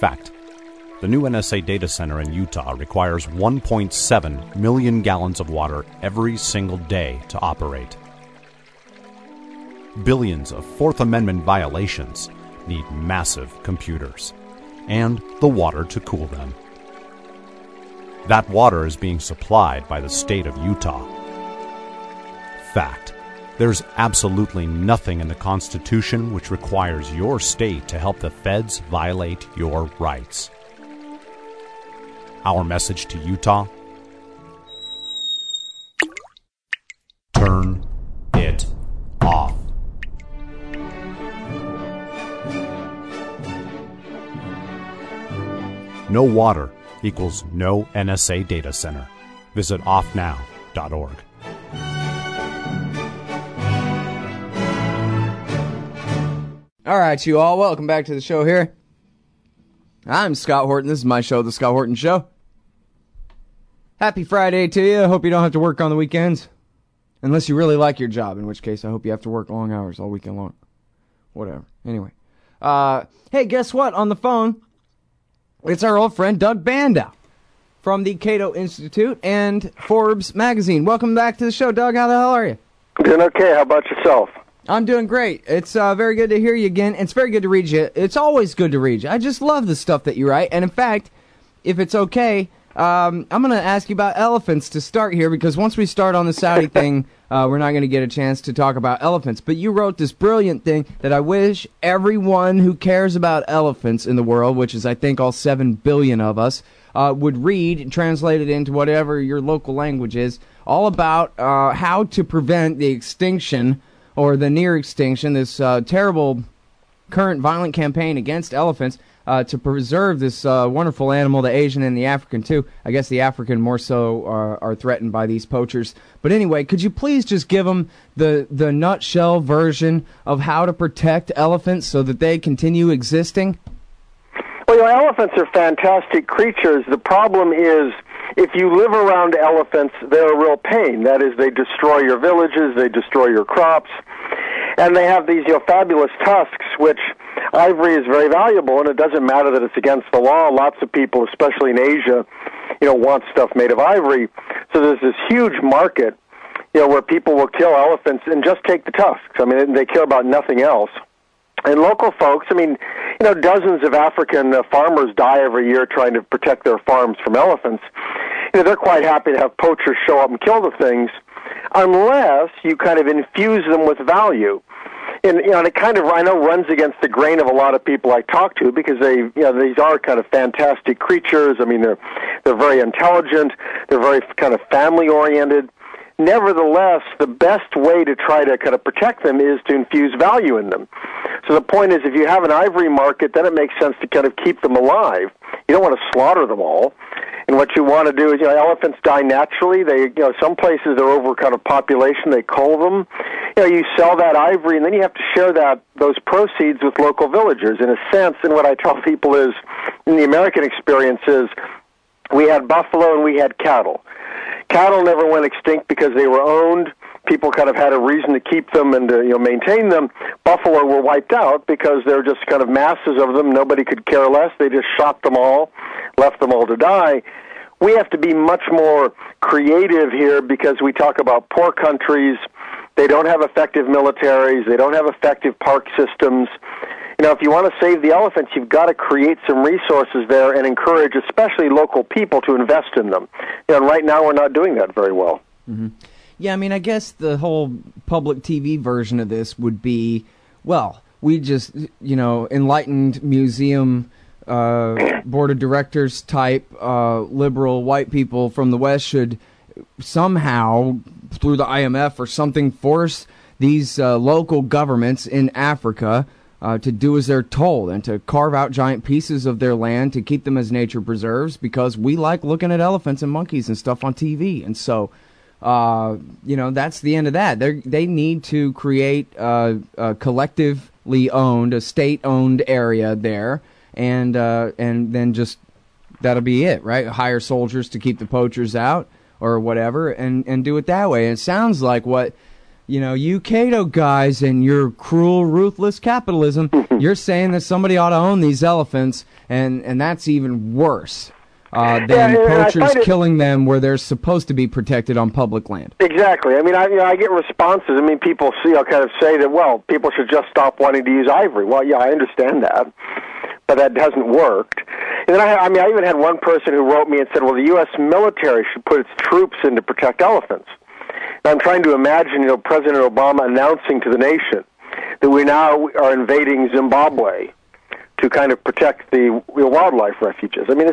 Fact: the new NSA data center in Utah requires 1.7 million gallons of water every single day to operate. Billions of Fourth Amendment violations need massive computers and the water to cool them. That water is being supplied by the state of Utah. Fact: there's absolutely nothing in the Constitution which requires your state to help the feds violate your rights. Our message to Utah: turn it off. No water equals no NSA data center. Visit offnow.org. All right, you all, welcome back to the show here. I'm Scott Horton. This is my show, The Scott Horton Show. Happy Friday to you. I hope you don't have to work on the weekends. Unless you really like your job, in which case I hope you have to work long hours all weekend long. Whatever. Anyway. Hey, guess what? On the phone, it's our old friend Doug Bandow from the Cato Institute and Forbes magazine. Welcome back to the show, Doug. How the hell are you? Doing okay. How about yourself? I'm doing great. It's very good to hear you again. It's very good to read you. It's always good to read you. I just love the stuff that you write. And in fact, if it's okay, I'm going to ask you about elephants to start here, because once we start on the Saudi thing, we're not going to get a chance to talk about elephants. But you wrote this brilliant thing that I wish everyone who cares about elephants in the world, which is I think all 7 billion of us, would read and translate it into whatever your local language is, all about how to prevent the extinction or the near extinction, this terrible current violent campaign against elephants to preserve this wonderful animal, the Asian and the African too. I guess the African more so are threatened by these poachers. But anyway, could you please just give them the nutshell version of how to protect elephants so that they continue existing? Well, elephants are fantastic creatures. The problem is, if you live around elephants, they're a real pain. That is, they destroy your villages, they destroy your crops, and they have these fabulous tusks, which ivory is very valuable, and it doesn't matter that it's against the law. Lots of people, especially in Asia, want stuff made of ivory. So there's this huge market, where people will kill elephants and just take the tusks. I mean, they care about nothing else. And local folks, dozens of African farmers die every year trying to protect their farms from elephants. They're quite happy to have poachers show up and kill the things, unless you kind of infuse them with value. And it kind of, I know, runs against the grain of a lot of people I talk to, because these are kind of fantastic creatures. I mean, they're very intelligent. They're very kind of family oriented. Nevertheless, the best way to try to kind of protect them is to infuse value in them. So the point is, if you have an ivory market, then it makes sense to kind of keep them alive. You don't want to slaughter them all. And what you want to do is, elephants die naturally. They, some places they're over kind of population. They cull them. You sell that ivory, and then you have to share those proceeds with local villagers. In a sense, and what I tell people is, in the American experience is, we had buffalo and we had cattle. Cattle never went extinct because they were owned. People kind of had a reason to keep them and to maintain them. Buffalo were wiped out because there were just kind of masses of them. Nobody could care less. They just shot them all, left them all to die. We have to be much more creative here, because we talk about poor countries. They don't have effective militaries. They don't have effective park systems. If you want to save the elephants, you've got to create some resources there and encourage, especially local people, to invest in them. And right now we're not doing that very well. Mm-hmm. Yeah, I guess the whole public TV version of this would be, well, we just, enlightened museum board of directors type liberal white people from the West should somehow, through the IMF or something, force these local governments in Africa to do as they're told, and to carve out giant pieces of their land to keep them as nature preserves, because we like looking at elephants and monkeys and stuff on TV. And so, that's the end of that. They need to create a collectively owned, a state-owned area there, and then just that'll be it, right? Hire soldiers to keep the poachers out or whatever, and do it that way. And it sounds like what you Cato guys and your cruel, ruthless capitalism, you're saying that somebody ought to own these elephants, and that's even worse than poachers killing them where they're supposed to be protected on public land. Exactly. I mean, I get responses. I mean, people kind of say that, well, people should just stop wanting to use ivory. Well, yeah, I understand that, but that hasn't worked. And then I even had one person who wrote me and said, well, the U.S. military should put its troops in to protect elephants. And I'm trying to imagine, President Obama announcing to the nation that we now are invading Zimbabwe to kind of protect the wildlife refuges. I mean,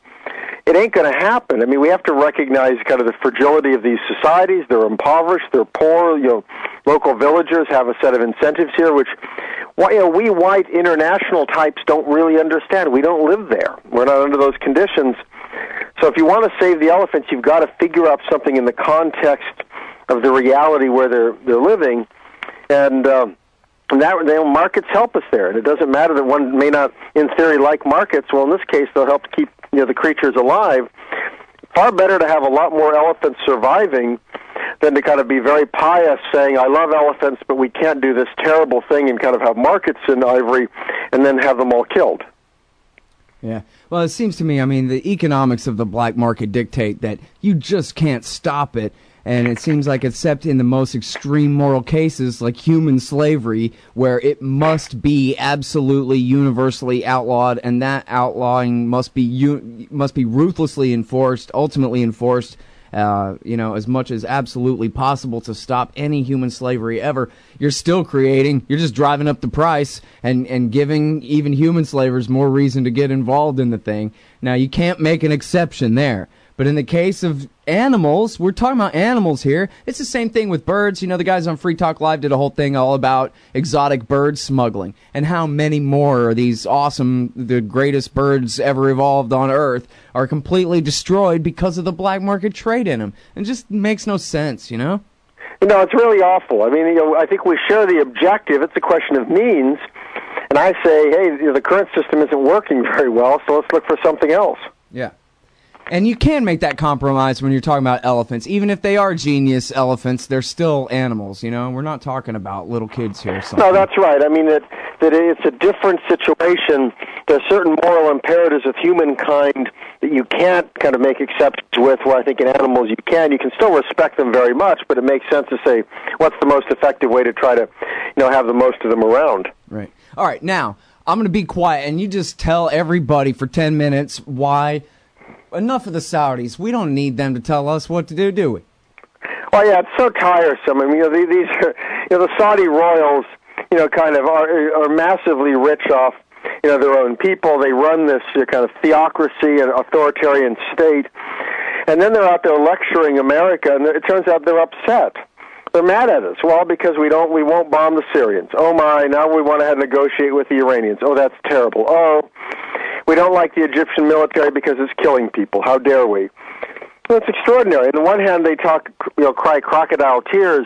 it ain't going to happen. I mean, we have to recognize kind of the fragility of these societies. They're impoverished. They're poor. Local villagers have a set of incentives here, which we white international types don't really understand. We don't live there. We're not under those conditions. So if you want to save the elephants, you've got to figure out something in the context of the reality where they're living, and markets help us there. And it doesn't matter that one may not, in theory, like markets. Well, in this case, they'll help keep the creatures alive. Far better to have a lot more elephants surviving than to kind of be very pious, saying, I love elephants, but we can't do this terrible thing and kind of have markets in ivory and then have them all killed. Yeah. Well, it seems to me, I mean, the economics of the black market dictate that you just can't stop it. And it seems like, except in the most extreme moral cases, like human slavery, where it must be absolutely universally outlawed, and that outlawing must be ruthlessly enforced, ultimately enforced, as much as absolutely possible to stop any human slavery ever. You're just driving up the price and giving even human slavers more reason to get involved in the thing. Now, you can't make an exception there. But in the case of animals, we're talking about animals here. It's the same thing with birds. The guys on Free Talk Live did a whole thing all about exotic bird smuggling and how many more of these the greatest birds ever evolved on Earth are completely destroyed because of the black market trade in them. It just makes no sense, No, it's really awful. I mean, I think we share the objective. It's a question of means. And I say, hey, the current system isn't working very well, so let's look for something else. Yeah. And you can make that compromise when you're talking about elephants. Even if they are genius elephants, they're still animals, We're not talking about little kids here. No, that's right. I mean, that it's a different situation. There are certain moral imperatives of humankind that you can't kind of make exceptions with, where I think in animals you can. You can still respect them very much, but it makes sense to say, what's the most effective way to try to, have the most of them around? Right. All right, now, I'm going to be quiet, and you just tell everybody for 10 minutes why... Enough of the Saudis. We don't need them to tell us what to do we? Well, yeah, it's so tiresome. I mean, these the Saudi royals, kind of are massively rich off, their own people. They run this kind of theocracy and authoritarian state, and then they're out there lecturing America, and it turns out they're upset. They're mad at us. Well, because we won't bomb the Syrians. Oh my! Now we want to negotiate with the Iranians. Oh, that's terrible. Oh. We don't like the Egyptian military because it's killing people. How dare we? Well, it's extraordinary. On the one hand, they cry crocodile tears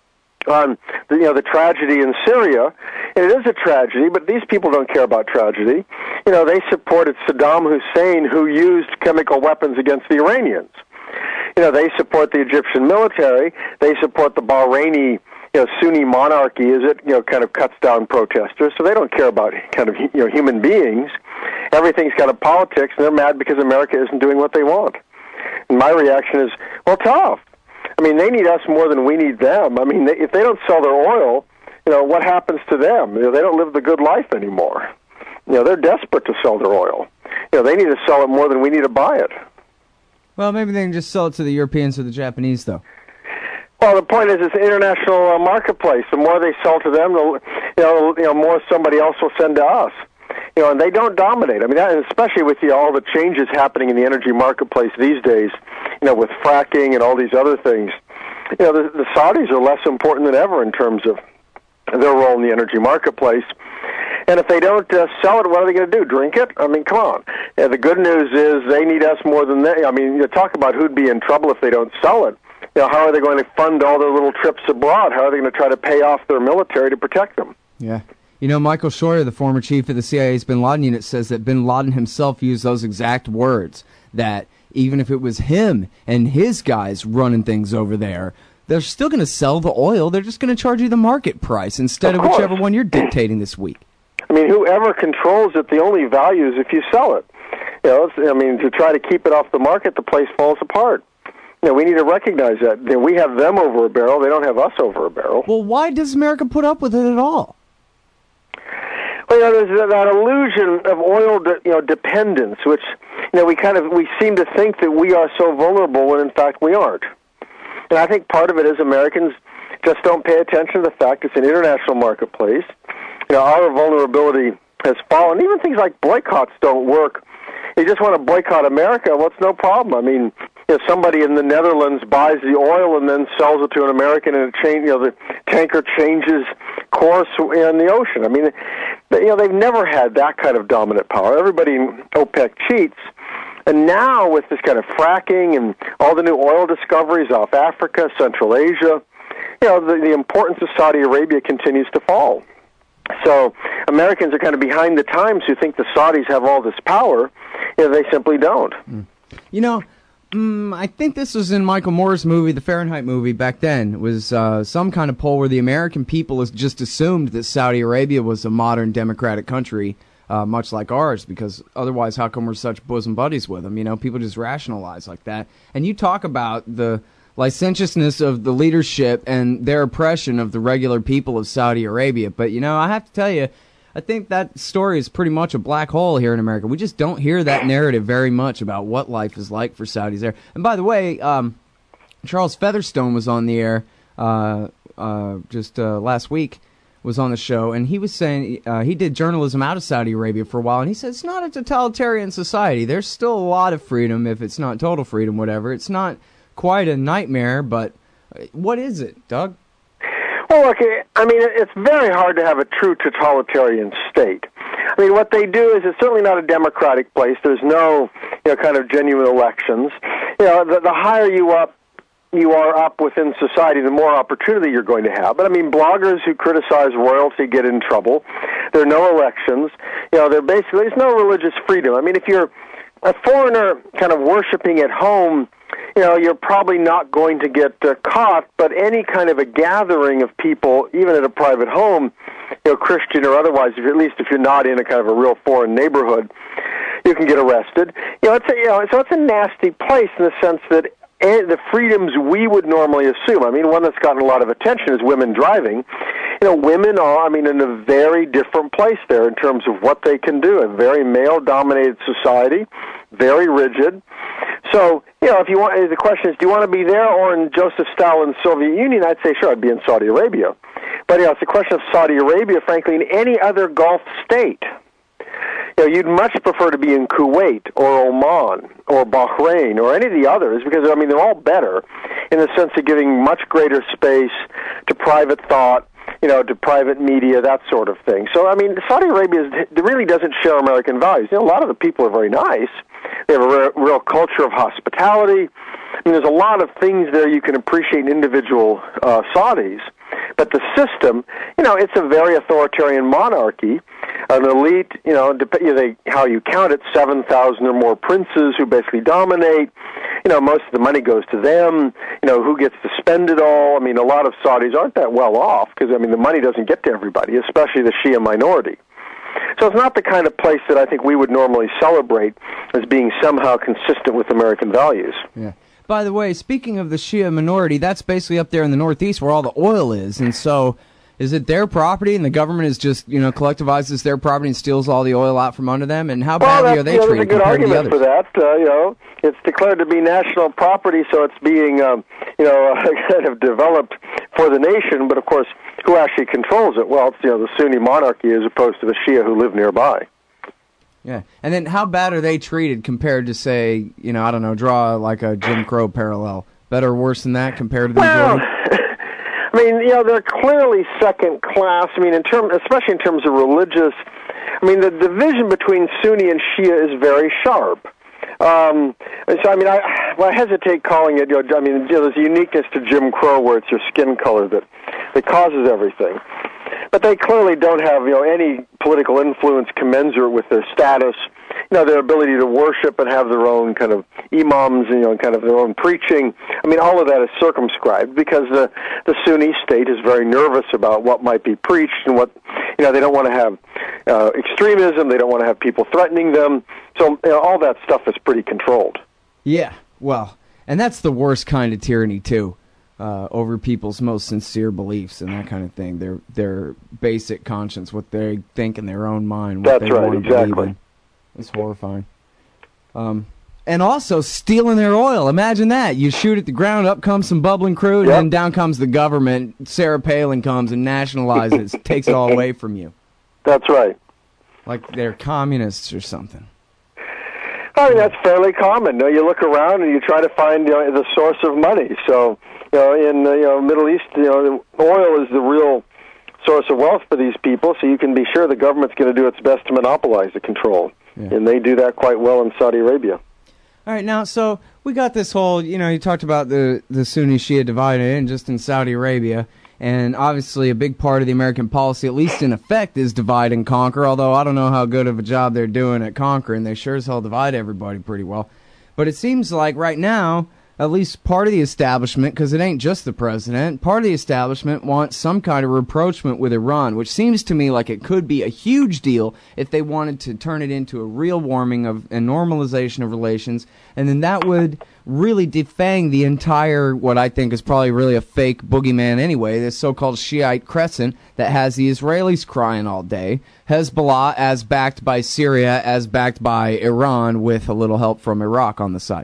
on the tragedy in Syria, and it is a tragedy. But these people don't care about tragedy. They supported Saddam Hussein, who used chemical weapons against the Iranians. They support the Egyptian military. They support the Bahraini Sunni monarchy, kind of cuts down protesters. So they don't care about kind of human beings. Everything's kind of politics, and they're mad because America isn't doing what they want. And my reaction is, well, tough. I mean, they need us more than we need them. I mean, if they don't sell their oil, what happens to them? They don't live the good life anymore. They're desperate to sell their oil. They need to sell it more than we need to buy it. Well, maybe they can just sell it to the Europeans or the Japanese, though. Well, the point is, it's an international marketplace. The more they sell to them, the more somebody else will send to us. And they don't dominate. I mean, especially with all the changes happening in the energy marketplace these days, with fracking and all these other things. The Saudis are less important than ever in terms of their role in the energy marketplace. And if they don't sell it, what are they going to do? Drink it? I mean, come on. The good news is they need us more than they. I mean, you talk about who'd be in trouble if they don't sell it. How are they going to fund all their little trips abroad? How are they going to try to pay off their military to protect them? Yeah. Michael Scheuer, the former chief of the CIA's bin Laden unit, says that bin Laden himself used those exact words, that even if it was him and his guys running things over there, they're still going to sell the oil. They're just going to charge you the market price instead of whichever one you're dictating this week. I mean, whoever controls it, the only value is if you sell it. To try to keep it off the market, the place falls apart. We need to recognize that. We have them over a barrel. They don't have us over a barrel. Well, why does America put up with it at all? Well, there's that illusion of oil, dependence, which, we seem to think that we are so vulnerable when in fact we aren't. And I think part of it is Americans just don't pay attention to the fact it's an international marketplace. Our vulnerability has fallen. Even things like boycotts don't work. You just want to boycott America, well, it's no problem. I mean, if somebody in the Netherlands buys the oil and then sells it to an American, and the tanker changes course in the ocean. I mean, they've never had that kind of dominant power. Everybody in OPEC cheats. And now with this kind of fracking and all the new oil discoveries off Africa, Central Asia, the importance of Saudi Arabia continues to fall. So Americans are kind of behind the times who think the Saudis have all this power. They simply don't. I think this was in Michael Moore's movie, the Fahrenheit movie back then. It was some kind of poll where the American people has just assumed that Saudi Arabia was a modern democratic country, much like ours, because otherwise how come we're such bosom buddies with them? People just rationalize like that. And you talk about the licentiousness of the leadership and their oppression of the regular people of Saudi Arabia. But, I have to tell you, I think that story is pretty much a black hole here in America. We just don't hear that narrative very much about what life is like for Saudis there. And by the way, Charles Featherstone was on the air just last week, was on the show, and he was saying he did journalism out of Saudi Arabia for a while, and he said it's not a totalitarian society. There's still a lot of freedom, if it's not total freedom, whatever. It's not quite a nightmare, but what is it, Doug? Well, look, it's very hard to have a true totalitarian state. What they do is it's certainly not a democratic place. There's no, kind of genuine elections. The higher you are up within society, the more opportunity you're going to have. But, bloggers who criticize royalty get in trouble. There are no elections. There's no religious freedom. If you're a foreigner kind of worshiping at home, you're probably not going to get caught, but any kind of a gathering of people, even at a private home, Christian or otherwise, at least if you're not in a kind of a real foreign neighborhood, you can get arrested. So it's a nasty place in the sense that the freedoms we would normally assume. One that's gotten a lot of attention is women driving. Women are, in a very different place there in terms of what they can do. A very male-dominated society, very rigid. So, if you want, the question is, do you want to be there or in Joseph Stalin's Soviet Union? I'd say, sure, I'd be in Saudi Arabia. But, it's a question of Saudi Arabia, frankly, in any other Gulf state. You'd much prefer to be in Kuwait or Oman or Bahrain or any of the others because, they're all better in the sense of giving much greater space to private thought, to private media, that sort of thing. So, Saudi Arabia really doesn't share American values. A lot of the people are very nice. They have a real culture of hospitality. There's a lot of things there you can appreciate in individual Saudis. But the system, it's a very authoritarian monarchy. An elite, how you count it, 7,000 or more princes who basically dominate. Most of the money goes to them. Who gets to spend it all? A lot of Saudis aren't that well off because, the money doesn't get to everybody, especially the Shia minority. So it's not the kind of place that I think we would normally celebrate as being somehow consistent with American values. Yeah. By the way, speaking of the Shia minority, that's basically up there in the Northeast where all the oil is, and so is it their property and the government is just, collectivizes their property and steals all the oil out from under them? And how badly are they treated compared to the others? There's a good argument for that. It's declared to be national property, so it's being, kind of developed for the nation. But, of course, who actually controls it? Well, it's, the Sunni monarchy as opposed to the Shia who live nearby. Yeah. And then how bad are they treated compared to, say, draw like a Jim Crow parallel? Better or worse than that compared to the majority? They're clearly second class. Especially in terms of religious. The division between Sunni and Shia is very sharp. I hesitate calling it. There's a uniqueness to Jim Crow where it's your skin color that causes everything. But they clearly don't have any political influence commensurate with their status their ability to worship and have their own kind of imams, kind of their own preaching. I mean, all of that is circumscribed because the Sunni state is very nervous about what might be preached and what, they don't want to have extremism. They don't want to have people threatening them. So all that stuff is pretty controlled. Yeah, well, and that's the worst kind of tyranny, too. Over people's most sincere beliefs and that kind of thing. Their basic conscience, what they think in their own mind, what they want to believe in. It's horrifying. And also stealing their oil. Imagine that. You shoot at the ground, up comes some bubbling crude, and then down comes the government. Sarah Palin comes and nationalizes it, takes it all away from you. That's right. Like they're communists or something. I mean, that's fairly common. You look around and you try to find the source of money. So, in the Middle East, oil is the real source of wealth for these people, so you can be sure the government's going to do its best to monopolize the control. Yeah. And they do that quite well in Saudi Arabia. All right, now, so we got this whole, you talked about the Sunni-Shia divide and just in Saudi Arabia, and obviously a big part of the American policy, at least in effect, is divide and conquer, although I don't know how good of a job they're doing at conquering. They sure as hell divide everybody pretty well. But it seems like right now, at least part of the establishment, because it ain't just the president, part of the establishment wants some kind of rapprochement with Iran, which seems to me like it could be a huge deal if they wanted to turn it into a real warming of and normalization of relations, and then that would really defang the entire, what I think is probably really a fake boogeyman anyway, this so-called Shiite crescent that has the Israelis crying all day, Hezbollah as backed by Syria, as backed by Iran, with a little help from Iraq on the side.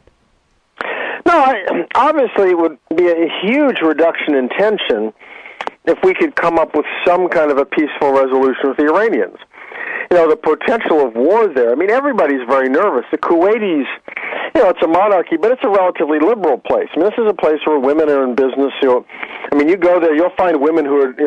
No, obviously it would be a huge reduction in tension if we could come up with some kind of a peaceful resolution with the Iranians. The potential of war there, I mean, everybody's very nervous. The Kuwaitis, it's a monarchy, but it's a relatively liberal place. I mean, this is a place where women are in business. You go there, you'll find women who are,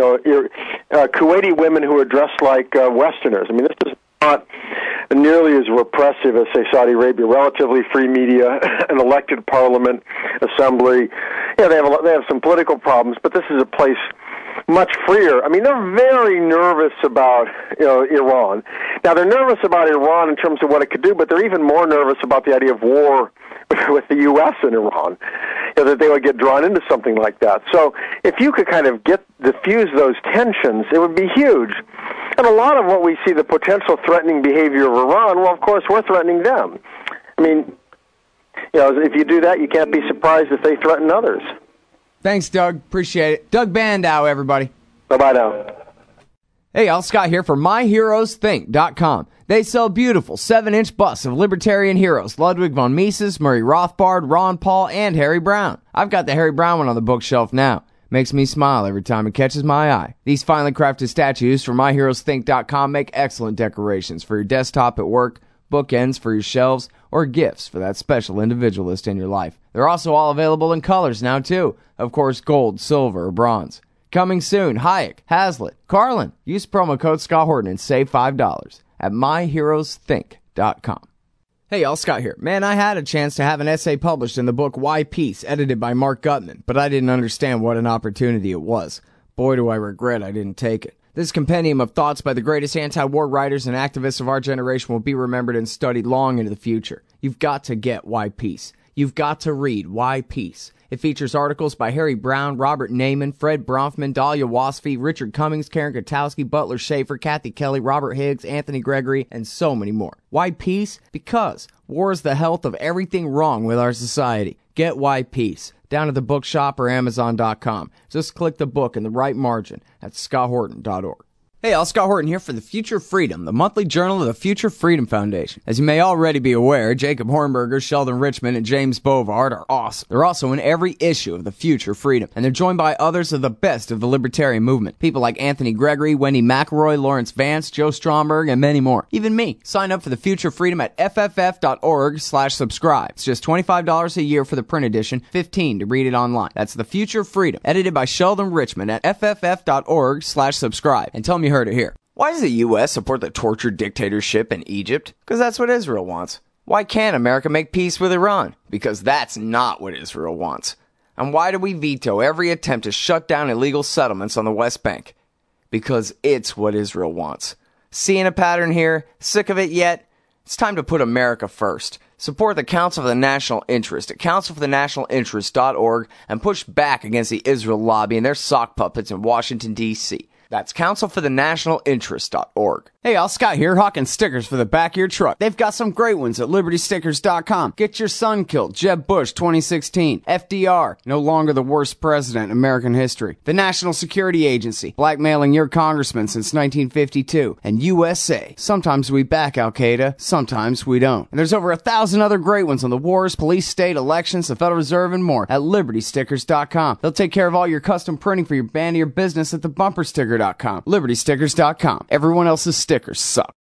Kuwaiti women who are dressed like Westerners. I mean, this is not nearly as repressive as, say, Saudi Arabia. Relatively free media, an elected parliament, assembly. They have some political problems, but this is a place much freer. I mean, they're very nervous about Iran. Now, they're nervous about Iran in terms of what it could do, but they're even more nervous about the idea of war with the U.S. and Iran, that they would get drawn into something like that. So if you could kind of diffuse those tensions, it would be huge. And a lot of what we see, the potential threatening behavior of Iran, well, of course, we're threatening them. I mean, if you do that, you can't be surprised if they threaten others. Thanks, Doug. Appreciate it. Doug Bandow, everybody. Bye-bye now. Hey, y'all, Scott here for MyHeroesThink.com. They sell beautiful 7-inch busts of libertarian heroes, Ludwig von Mises, Murray Rothbard, Ron Paul, and Harry Brown. I've got the Harry Brown one on the bookshelf now. Makes me smile every time it catches my eye. These finely crafted statues from MyHeroesThink.com make excellent decorations for your desktop at work, bookends for your shelves, or gifts for that special individualist in your life. They're also all available in colors now, too. Of course, gold, silver, or bronze. Coming soon, Hayek, Hazlitt, Carlin. Use promo code Scott Horton and save $5 at MyHeroesThink.com. Hey y'all, Scott here. Man, I had a chance to have an essay published in the book Why Peace, edited by Mark Gutman, but I didn't understand what an opportunity it was. Boy, do I regret I didn't take it. This compendium of thoughts by the greatest anti-war writers and activists of our generation will be remembered and studied long into the future. You've got to get Why Peace. You've got to read Why Peace. It features articles by Harry Brown, Robert Naiman, Fred Bronfman, Dahlia Wasfie, Richard Cummings, Karen Kotowski, Butler Schaefer, Kathy Kelly, Robert Higgs, Anthony Gregory, and so many more. Why Peace? Because war is the health of everything wrong with our society. Get Why Peace down at the bookshop or Amazon.com. Just click the book in the right margin at scotthorton.org. Hey, all, Scott Horton here for The Future Freedom, the monthly journal of the Future Freedom Foundation. As you may already be aware, Jacob Hornberger, Sheldon Richman, and James Bovard are awesome. They're also in every issue of The Future Freedom, and they're joined by others of the best of the libertarian movement. People like Anthony Gregory, Wendy McElroy, Lawrence Vance, Joe Stromberg, and many more. Even me. Sign up for The Future Freedom at fff.org/subscribe. It's just $25 a year for the print edition, $15 to read it online. That's The Future Freedom, edited by Sheldon Richman at fff.org/subscribe. And tell me you heard it here. Why does the U.S. support the tortured dictatorship in Egypt? Because that's what Israel wants. Why can't America make peace with Iran? Because that's not what Israel wants. And why do we veto every attempt to shut down illegal settlements on the West Bank? Because it's what Israel wants. Seeing a pattern here? Sick of it yet? It's time to put America first. Support the Council for the National Interest at councilforthenationalinterest.org and push back against the Israel lobby and their sock puppets in Washington, D.C. That's councilforthenationalinterest.org. Hey, all, Scott here, hawking stickers for the back of your truck. They've got some great ones at libertystickers.com. Get your son killed, Jeb Bush 2016. FDR, no longer the worst president in American history. The National Security Agency, blackmailing your congressman since 1952. And USA, sometimes we back Al-Qaeda, sometimes we don't. And there's over 1,000 other great ones on the wars, police, state, elections, the Federal Reserve, and more at libertystickers.com. They'll take care of all your custom printing for your band or your business at thebumpersticker.com. libertystickers.com. Everyone else's stickers suck.